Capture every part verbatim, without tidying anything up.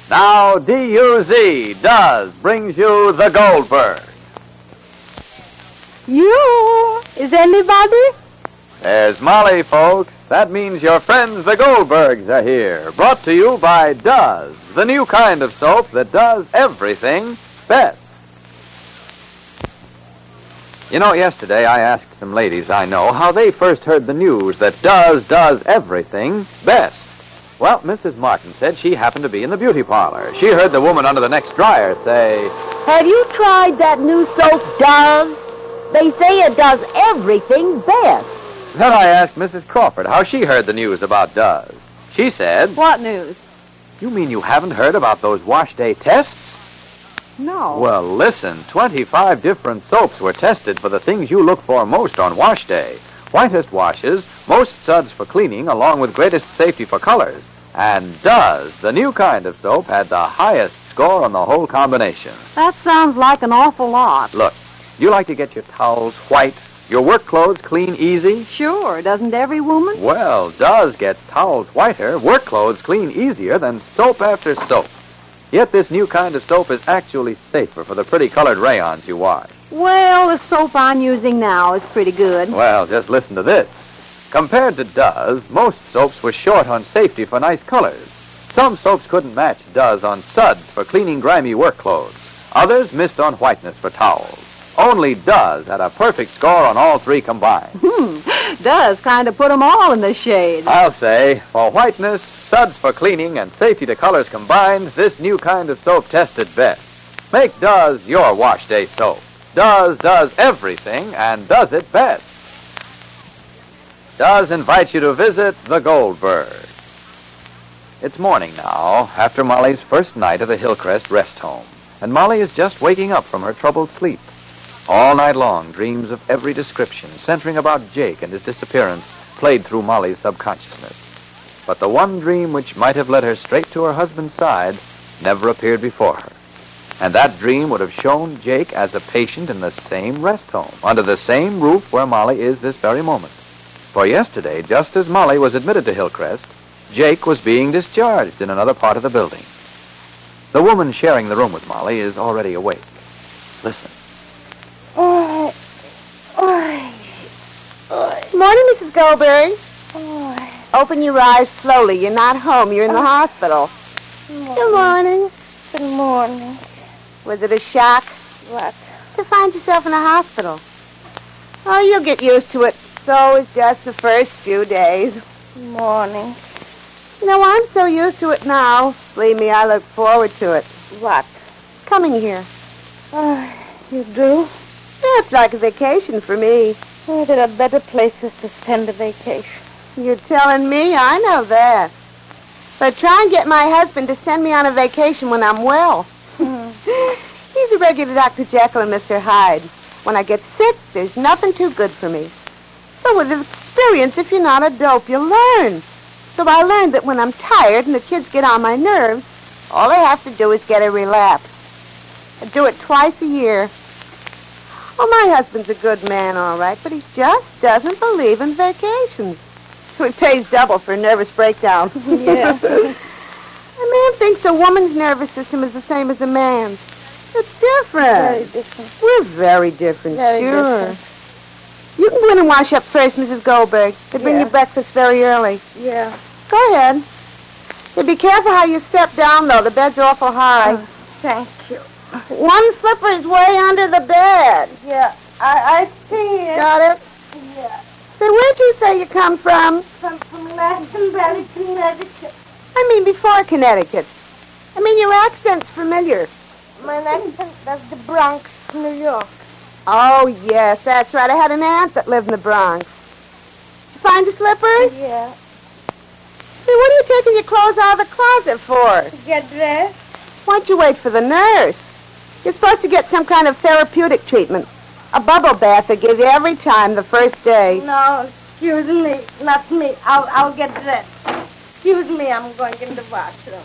Now D U Z, Does, brings you the Goldberg. You? Is anybody? There's Molly, folks. That means your friends the Goldbergs are here. Brought to you by Does, the new kind of soap that does everything best. You know, yesterday I asked some ladies I know how they first heard the news that Does does everything best. Well, Missus Martin said she happened to be in the beauty parlor. She heard the woman under the next dryer say, Have you tried that new soap, Does? They say it does everything best. Then I asked Missus Crawford how she heard the news about Does. She said, What news? You mean you haven't heard about those wash day tests? No. Well, listen, twenty-five different soaps were tested for the things you look for most on wash day. Whitest washes, most suds for cleaning, along with greatest safety for colors. And Does, the new kind of soap, had the highest score on the whole combination. That sounds like an awful lot. Look, you like to get your towels white, your work clothes clean easy? Sure, doesn't every woman? Well, Does gets towels whiter, work clothes clean easier than soap after soap. Yet this new kind of soap is actually safer for the pretty colored rayons you wash. Well, the soap I'm using now is pretty good. Well, just listen to this. Compared to Does, most soaps were short on safety for nice colors. Some soaps couldn't match Does on suds for cleaning grimy work clothes. Others missed on whiteness for towels. Only Does had a perfect score on all three combined. Hmm, Does kind of put them all in the shade. I'll say, for whiteness, suds for cleaning, and safety to colors combined, this new kind of soap tested best. Make Does your wash day soap. Does does everything and does it best. Does invites you to visit the Goldberg. It's morning now, after Molly's first night at the Hillcrest rest home, and Molly is just waking up from her troubled sleep. All night long, dreams of every description, centering about Jake and his disappearance, played through Molly's subconsciousness. But the one dream which might have led her straight to her husband's side never appeared before her. And that dream would have shown Jake as a patient in the same rest home, under the same roof where Molly is this very moment. For yesterday, just as Molly was admitted to Hillcrest, Jake was being discharged in another part of the building. The woman sharing the room with Molly is already awake. Listen. Oh, oh, oh. Morning, Missus Goldberg. Oh. Open your eyes slowly. You're not home. You're in the hospital. Good morning. Good morning. Was it a shock? What? To find yourself in a hospital. Oh, you'll get used to it. So it's just the first few days. Morning. You know, I'm so used to it now. Believe me, I look forward to it. What? Coming here. Oh, you do? Yeah, it's like a vacation for me. Oh, there are better places to spend a vacation. You're telling me? I know that. But try and get my husband to send me on a vacation when I'm well. Hmm. He's a regular Doctor Jekyll and Mister Hyde. When I get sick, there's nothing too good for me. So with experience, if you're not a dope, you'll learn. So I learned that when I'm tired and the kids get on my nerves, all I have to do is get a relapse. I do it twice a year. Well, my husband's a good man, all right, but he just doesn't believe in vacations. So he pays double for a nervous breakdown. Yeah. A man thinks a woman's nervous system is the same as a man's. It's different. Very different. We're very different, Very sure. different. You can go in and wash up first, Missus Goldberg. They bring Yeah. you breakfast very early. Yeah. Go ahead. Yeah, be careful how you step down, though. The bed's awful high. Oh, thank you. One slipper's way under the bed. Yeah, I, I see it. Got it? Yeah. Say, where'd you say you come from? From, from Glastonbury, Connecticut. I mean, before Connecticut. I mean, your accent's familiar. My accent, that's the Bronx, New York. Oh, yes, that's right. I had an aunt that lived in the Bronx. Did you find your slippers? Yeah. Say, what are you taking your clothes out of the closet for? To get dressed? Why'd you wait for the nurse? You're supposed to get some kind of therapeutic treatment. A bubble bath they give you every time the first day. No, excuse me, not me. I'll, I'll get dressed. Excuse me, I'm going in the washroom.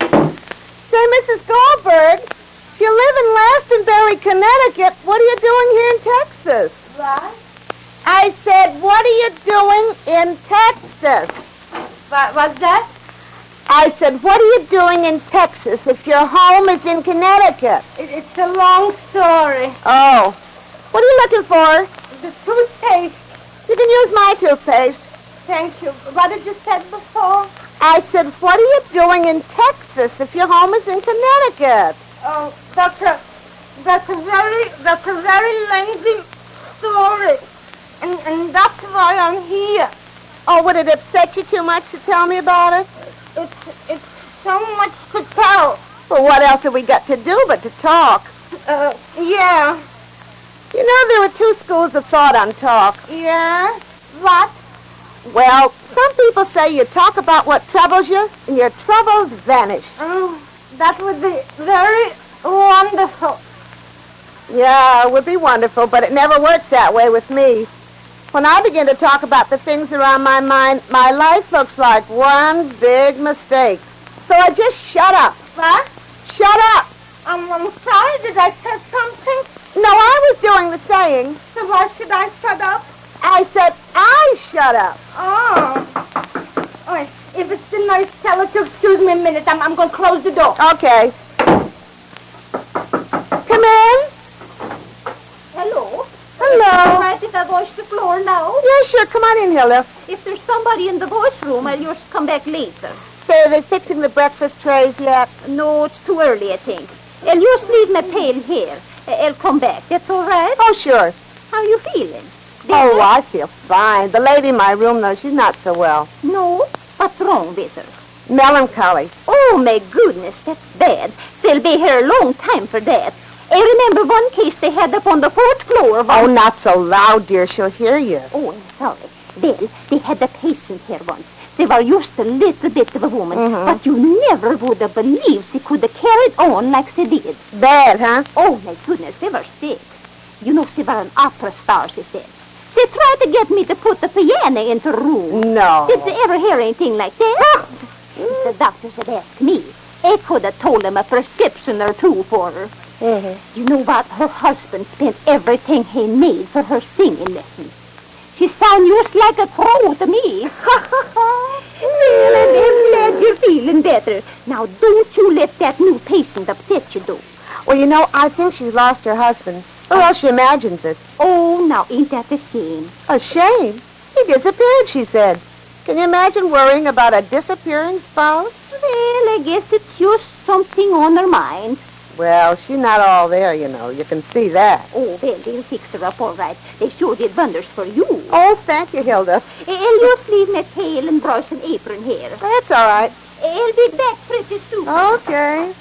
Say, Missus Goldberg, if you live in Glastonbury, Connecticut, what are you doing here in Texas? What? I said, what are you doing in Texas? What, what's that? I said, what are you doing in Texas if your home is in Connecticut? It, it's a long story. Oh. What are you looking for? The toothpaste. You can use my toothpaste. Thank you. What did you say before? I said, what are you doing in Texas if your home is in Connecticut? Oh, that's a, that's a very, that's a very lengthy story. And, and that's why I'm here. Oh, would it upset you too much to tell me about it? It's, it's so much to tell. Well, what else have we got to do but to talk? Uh, yeah. You know, there were two schools of thought on talk. Yeah? What? Well, some people say you talk about what troubles you, and your troubles vanish. Oh, that would be very wonderful. Yeah, it would be wonderful, but it never works that way with me. When I begin to talk about the things that are on my mind, my life looks like one big mistake. So I just shut up. What? Shut up. I'm, I'm sorry. Did I say something? No, I was doing the saying. So why should I shut up? I said I shut up. Oh. All right. If it's the nurse, tell her to excuse me a minute. I'm, I'm going to close the door. Okay. Come in. Hello? Hello. Right, if I wash the floor now? Yeah, sure. Come on in, Hilda. If there's somebody in the washroom, I'll just come back later. Say, are they fixing the breakfast trays yet? No, it's too early, I think. I'll just leave my pail here. I'll come back. That's all right? Oh, sure. How are you feeling? Oh, I feel fine. The lady in my room, though, she's not so well. No? What's wrong with her? Melancholy. Oh, my goodness, that's bad. They'll be here a long time for that. I remember one case they had up on the fourth floor of... Oh, not so loud, dear. She'll hear you. Oh, I'm sorry. Well, they had a patient here once. They were just a little bit of a woman, Mm-hmm. but you never would have believed they could have carried on like they did. Bad, huh? Oh, my goodness, they were sick. You know, they were an opera star, she said. They tried to get me to put the piano into the room. No. Did they ever hear anything like that? If the doctors had asked me, I could have told them a prescription or two for her. Mm-hmm. You know what? Her husband spent everything he made for her singing lessons. She sang just like a crow to me. Well, I'm glad you're feeling better. Now, don't you let that new patient upset you, though. Well, you know, I think she's lost her husband. Or else she imagines it. Oh, now, ain't that a shame? A shame. He disappeared, she said. Can you imagine worrying about a disappearing spouse? Well, I guess it's just something on her mind. Well, she's not all there, you know. You can see that. Oh, well, they'll fix her up all right. They sure did wonders for you. Oh, thank you, Hilda. I'll just leave my pail and brush and apron here. That's all right. I'll be back pretty soon. Okay.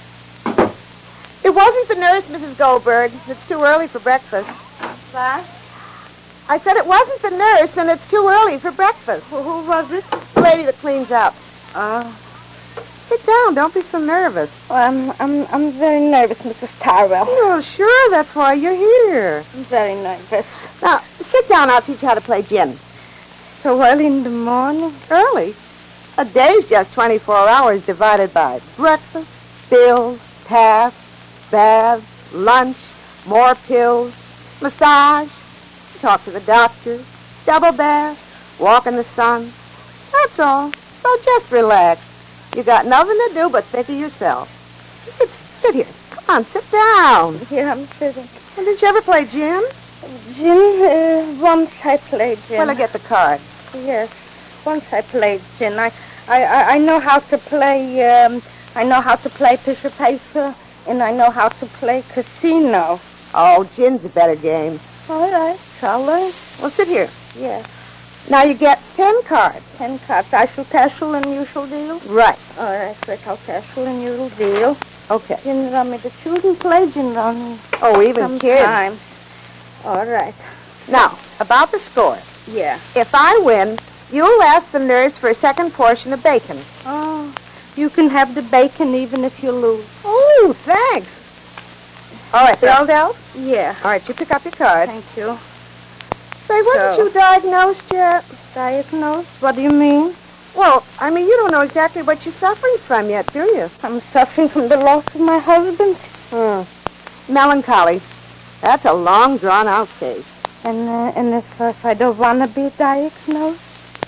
It wasn't the nurse, Missus Goldberg. It's too early for breakfast. What? I said it wasn't the nurse, and it's too early for breakfast. Who, who was it? The lady that cleans up. Oh. Sit down. Don't be so nervous. Well, I'm, I'm, I'm very nervous, Missus Tarwell. Well, sure. That's why you're here. I'm very nervous. Now, sit down. I'll teach you how to play gin. So early in the morning? Early? A day's just twenty-four hours divided by breakfast, bills, tasks, baths, lunch, more pills, massage, talk to the doctor, double bath, walk in the sun. That's all. So just relax. You got nothing to do but think of yourself. Sit, sit here. Come on, sit down. Here I'm sitting. Well, did you ever play gin? Gin, uh, once I played gin. Well, I get the cards. Yes, once I played gin. I, I, I, I know how to play, um, I know how to play Fisher Paper, and I know how to play casino. Oh, gin's a better game. All right, shall I? Well, sit here. Yeah, Now you get ten cards. ten cards. I shall casual and you shall deal. Right. All right, quick, I'll casual and you will deal. Okay. Gin rummy. The children play gin rummy. Oh, even kids. Sometimes. All right. Now, about the score. Yeah. If I win, you'll ask the nurse for a second portion of bacon. Oh, you can have the bacon even if you lose. Oh, thanks. All right, spelled out? Yeah. All right, you pick up your cards. Thank you. Say, wasn't So- you diagnosed yet? Diagnosed? What do you mean? Well, I mean, you don't know exactly what you're suffering from yet, do you? I'm suffering from the loss of my husband. Hmm. Melancholy. That's a long, drawn-out case. And uh, and if, uh, if I don't want to be diagnosed?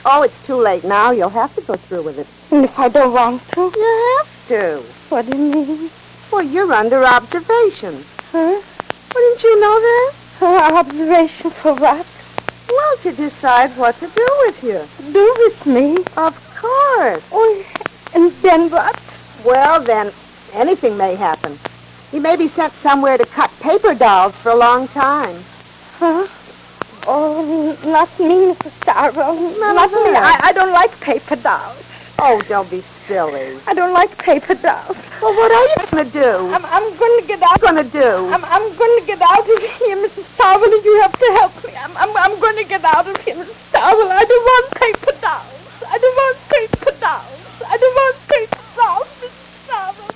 Oh, it's too late now. You'll have to go through with it. And if I don't want to? You have to. What do you mean? Well, you're under observation. Huh? Wouldn't you know that? Uh, observation for what? Well, to decide what to do with you. Do with me? Of course. Oh, and then what? Well, then, anything may happen. You may be sent somewhere to cut paper dolls for a long time. Huh? Oh, not me, Missus Starro. None Not of me. that. I, I don't like paper dolls. Oh, don't be silly. I don't like paper dolls. Well, what are you going to do? I'm, I'm going to get out. What are you going to do? I'm, I'm going to get out of here, Missus Starvel. You have to help me. I'm, I'm, I'm going to get out of here, Missus Starvel. I don't want paper dolls. I don't want paper dolls. I don't want paper dolls, Missus Starvel.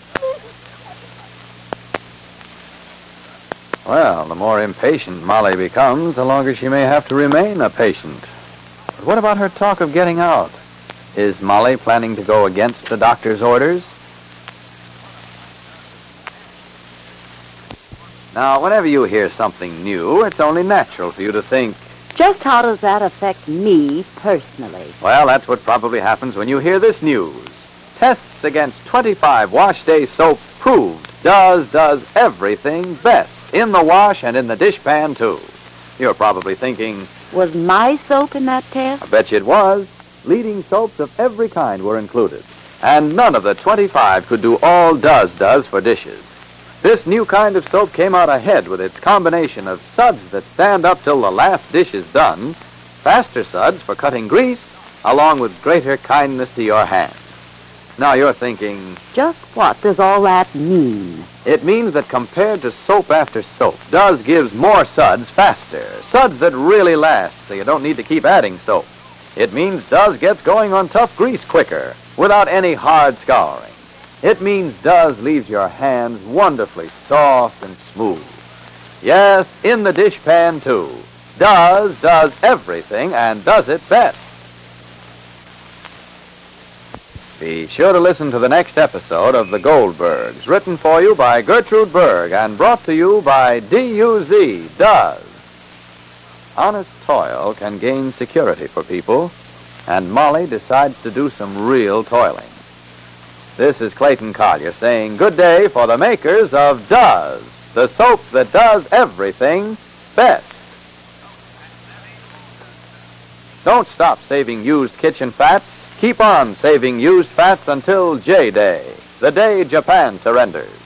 Well, the more impatient Molly becomes, the longer she may have to remain a patient. But what about her talk of getting out? Is Molly planning to go against the doctor's orders? Now, whenever you hear something new, it's only natural for you to think, just how does that affect me personally? well, that's what probably happens when you hear this news. Tests against twenty-five wash day soap proved does does everything best in the wash and in the dishpan, too. You're probably thinking, Was my soap in that I test? bet you it was. Leading soaps of every kind were included. And none of the twenty-five could do all does does for dishes. This new kind of soap came out ahead with its combination of suds that stand up till the last dish is done, faster suds for cutting grease, along with greater kindness to your hands. Now you're thinking, Just what does all that mean? it means that compared to soap after soap, Does gives more suds faster, suds that really last, so you don't need to keep adding soap. It means Does gets going on tough grease quicker, without any hard scouring. It means Does leaves your hands wonderfully soft and smooth. Yes, in the dishpan, too. Does does everything and does it best. Be sure to listen to the next episode of The Goldbergs, written for you by Gertrude Berg and brought to you by D U Z, Does. Honest toil can gain security for people, and Molly decides to do some real toiling. This is Clayton Collier saying good day for the makers of Does, the soap that does everything best. Don't stop saving used kitchen fats. Keep on saving used fats until J-Day, the day Japan surrenders.